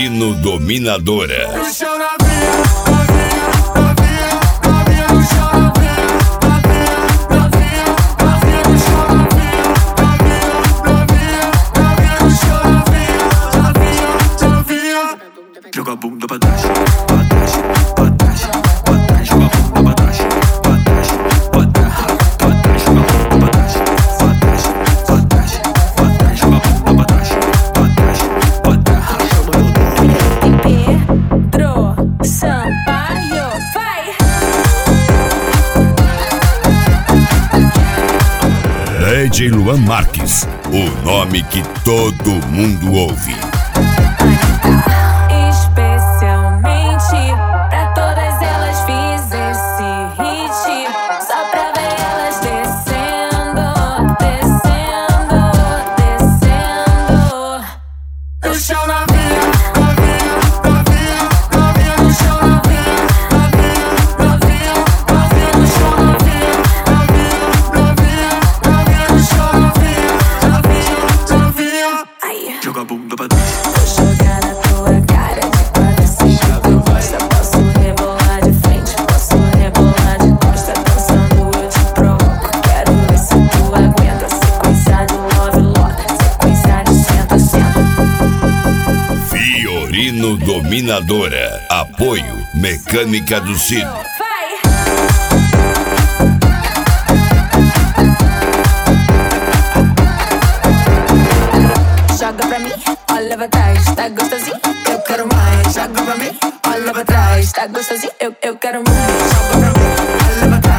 Fiorino Dominadora. No chão novinha, novinha, novinha, novinha no chão novinha, novinha, novinha, novinha no chão novinha, novinha, novinha, novinha no chão novinha, novinha, novinha. Joga a bunda pra trás, pra trás, pra trás, pra trás. Joga a bunda pra trás, pra trás, pra trás, pra trás. Joga a bunda pra trás, pra trás, pra trás, pra trás. Joga a bunda pra trás, pra trás, pra trás. Pedro Sampaio, vai! DJ Luan Marques, o nome que todo mundo ouve. Especialmente pra todas elas fiz esse hit, só pra ver elas descendo, descendo, descendo. No chão novinha, novinha, novinha, novinha no chão novinha, novinha, novinha, novinha no chão novinha, novinha, novinha, novinha no chão novinha, novinha, novinha. Ai, Joga a bunda pra trás. vou jogar na tua cara de quatro, assim que tu gosta. Posso rebolar de frente, posso rebolar de costa. Dançando eu te provoco, quero ver se tu aguenta. Sequência de love lock, sequência de senta, senta. Fiorino Dominadora. Apoio Mecânica do Cid. Vai! Joga pra mim, olha pra trás, tá gostosinho, eu quero mais. Joga pra mim, olha pra trás, tá gostosinho, eu quero mais. Joga pra mim, olha pra trás.